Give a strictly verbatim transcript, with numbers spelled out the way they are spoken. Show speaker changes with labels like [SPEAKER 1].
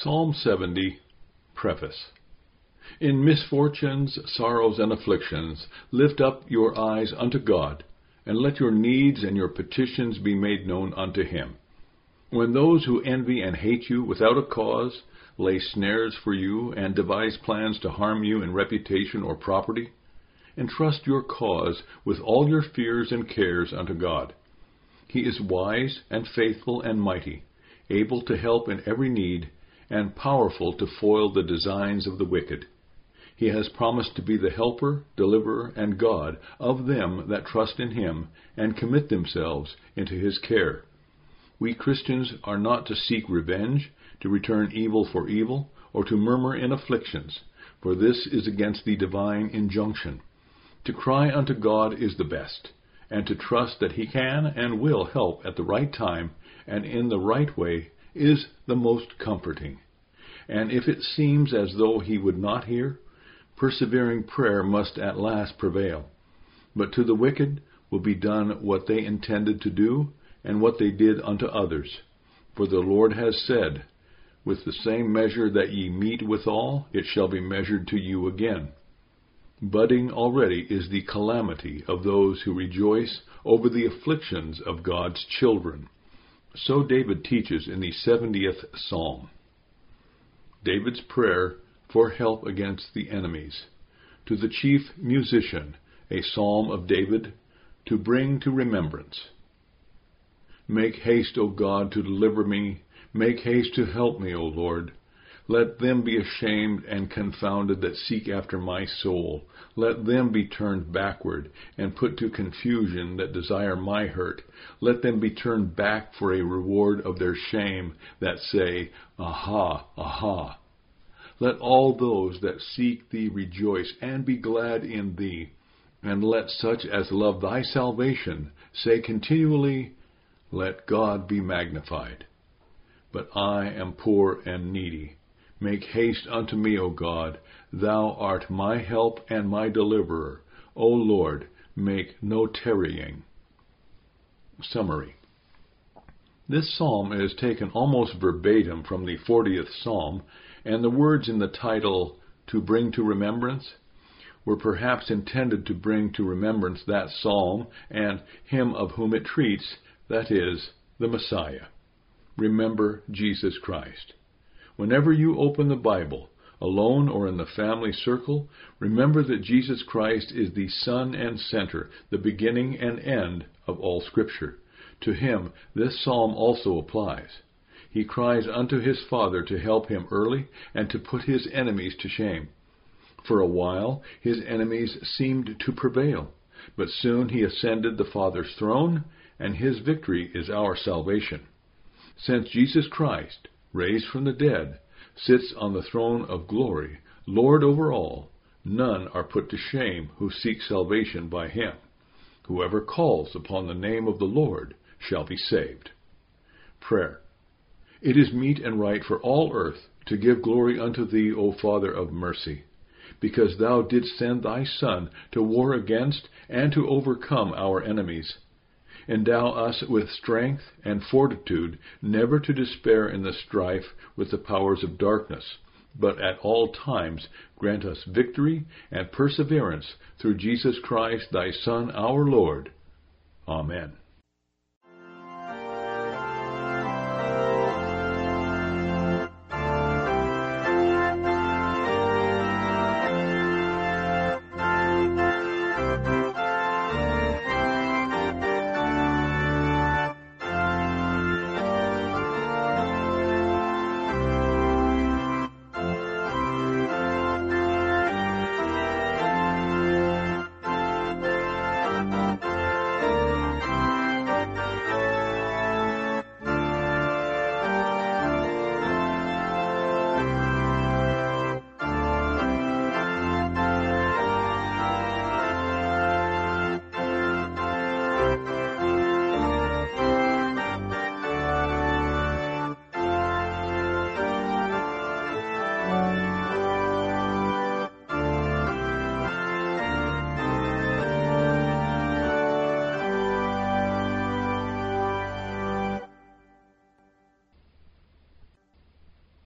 [SPEAKER 1] Psalm seventy, Preface. In misfortunes, sorrows, and afflictions, lift up your eyes unto God, and let your needs and your petitions be made known unto him. When those who envy and hate you without a cause lay snares for you and devise plans to harm you in reputation or property, entrust your cause with all your fears and cares unto God. He is wise and faithful and mighty, able to help in every need, and powerful to foil the designs of the wicked. He has promised to be the helper, deliverer, and God of them that trust in him and commit themselves into his care. We Christians are not to seek revenge, to return evil for evil, or to murmur in afflictions, for this is against the divine injunction. To cry unto God is the best, and to trust that he can and will help at the right time and in the right way is the most comforting. And if it seems as though he would not hear, persevering prayer must at last prevail. But to the wicked will be done what they intended to do, and what they did unto others. For the Lord has said, With the same measure that ye meet withal, it shall be measured to you again. Budding already is the calamity of those who rejoice over the afflictions of God's children. So David teaches in the seventieth Psalm. David's prayer for help against the enemies. To the chief musician, a psalm of David, to bring to remembrance. Make haste, O God, to deliver me. Make haste to help me, O Lord. Let them be ashamed and confounded that seek after my soul. Let them be turned backward and put to confusion that desire my hurt. Let them be turned back for a reward of their shame that say, Aha, aha. Let all those that seek thee rejoice and be glad in thee. And let such as love thy salvation say continually, Let God be magnified. But I am poor and needy. Make haste unto me, O God. Thou art my help and my deliverer. O Lord, make no tarrying. Summary. This psalm is taken almost verbatim from the fortieth Psalm, and the words in the title, To Bring to Remembrance, were perhaps intended to bring to remembrance that psalm and him of whom it treats, that is, the Messiah. Remember Jesus Christ. Whenever you open the Bible, alone or in the family circle, remember that Jesus Christ is the sun and center, the beginning and end of all Scripture. To him this psalm also applies. He cries unto his Father to help him early and to put his enemies to shame. For a while his enemies seemed to prevail, but soon he ascended the Father's throne, and his victory is our salvation. Since Jesus Christ, raised from the dead, sits on the throne of glory, Lord over all, none are put to shame who seek salvation by him. Whoever calls upon the name of the Lord shall be saved. Prayer. It is meet and right for all earth to give glory unto thee, O Father of mercy, because thou didst send thy Son to war against and to overcome our enemies. Endow us with strength and fortitude, never to despair in the strife with the powers of darkness, but at all times grant us victory and perseverance through Jesus Christ, thy Son, our Lord. Amen.